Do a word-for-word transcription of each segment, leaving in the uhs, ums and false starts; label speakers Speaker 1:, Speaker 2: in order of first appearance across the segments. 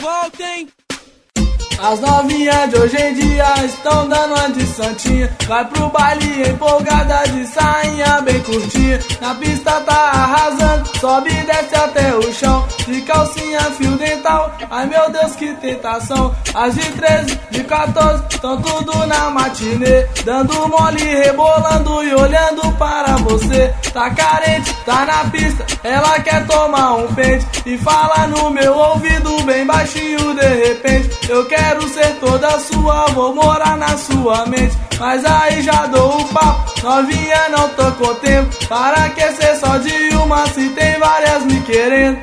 Speaker 1: voltem.
Speaker 2: As novinhas de hoje em dia estão dando uma de santinha. Vai pro baile empolgada de sainha bem curtinha. Na pista tá arrasando, sobe e desce até o chão. De calcinha, fio dental, ai meu Deus que tentação. As de treze, de quatorze, tão tudo na matinê. Dando mole, rebolando e olhando para você. Tá carente, tá na pista, ela quer tomar um pente. E fala no meu ouvido bem baixinho de repente. Eu quero Quero ser toda sua, vou morar na sua mente. Mas aí já dou o papo, novinha não tô com tempo. Para que ser só de uma se tem várias me querendo?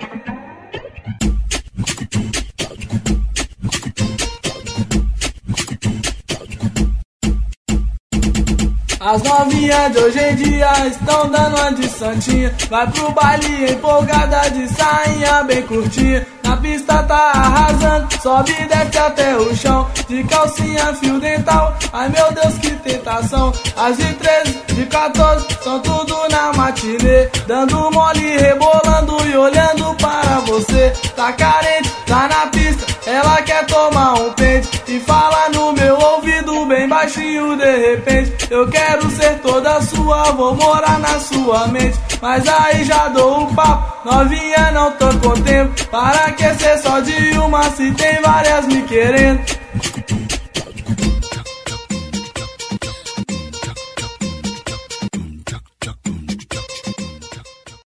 Speaker 2: As novinhas de hoje em dia estão dando uma de santinha. Vai pro baile empolgada de sainha bem curtinha. Na pista tá arrasando, sobe e desce até o chão. De calcinha, fio dental, ai meu Deus que tentação. As de treze, de quatorze, são tudo na matinê. Dando mole, rebolando e olhando para você. Tá carente, tá na pista, ela quer tomar um pente. E fala no meu ouvido bem baixinho de repente. Eu quero ser toda sua, vou morar na sua mente. Mas aí já dou o papo, novinha não tô com tempo. Para que ser só de uma se tem várias me querendo?